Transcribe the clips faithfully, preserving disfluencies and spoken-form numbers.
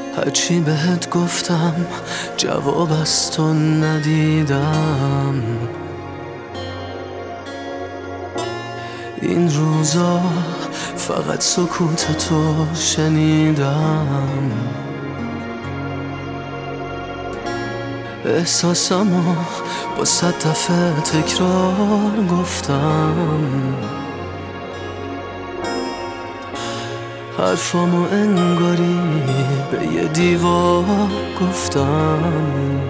هرچی بهت گفتم جواب از تو ندیدم. این روزا فقط سکوت تو شنیدم. احساسمو با صد دفعه تکرار گفتم. حرفامو انگاری به یه دیوار گفتم.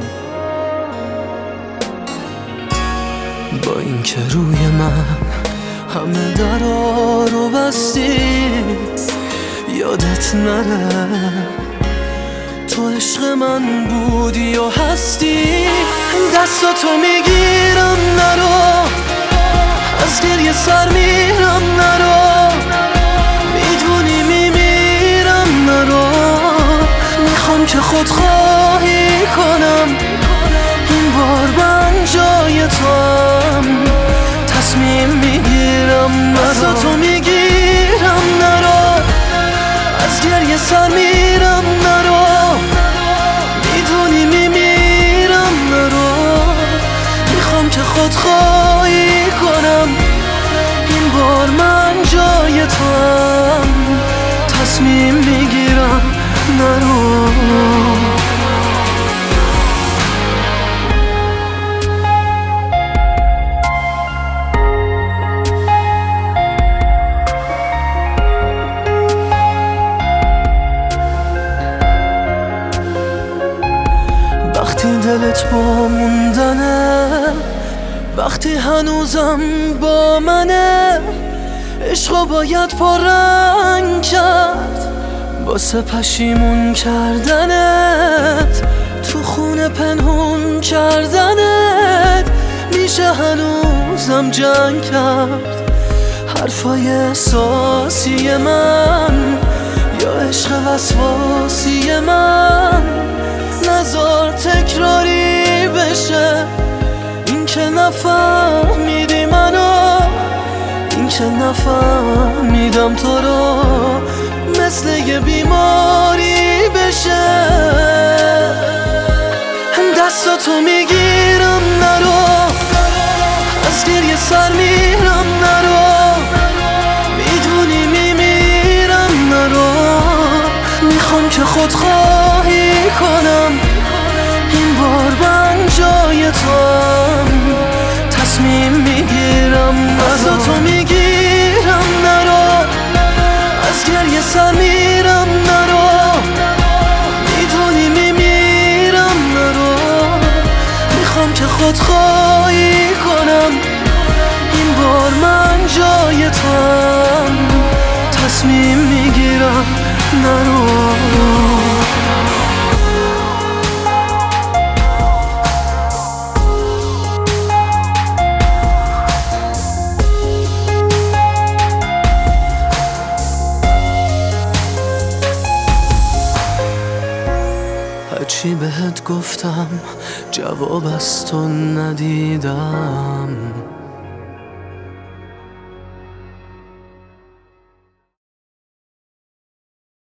با اینکه روی من همه درا رو بستی، یادت نره تو عشق من بودی و هستی. دستاتو میگیرم نرو، از گریه سر میرم نرو، میدونی میمیرم نرو. میخوام که خودخواهی کنم، این بار من جای توام، تصمیم میگیرم نرو. دستاتو میگیرم نرو، از گریه سر میرم نرو، میدونی میمیرم نرو. میخوام که خودخواهی کنم، این بار من جای توام، تصمیم میگیرم نرو. وقتی دلت با موندنه، وقتی هنوزم با منه، عشقو باید پررنگ کرد واسه پشیمون کردنت، تو خونه پنهون کردنت. میشه هنوزم جنگ کرد حرفای احساسی من یا عشق وسواسی من. نذار تکراری بشه این که نفهمیدی منو، این که نفهمیدم تو رو، مثل یه بیماری بشه. دستاتو میگیرم نرو، از گریه سر میرم نرو، میدونی میمیرم نرو. میخوام که خودخواهی کنم، این بار من جای توام، تصمیم میگیرم. دستاتو میگیرم نرو، از گریه سر میرم نرو، میدونی میمیرم نرو. میخوام که خودخواهی کنم، این بار من جای توام، تصمیم میگیرم نرو. هرچی بهت گفتم جواب از تو ندیدم.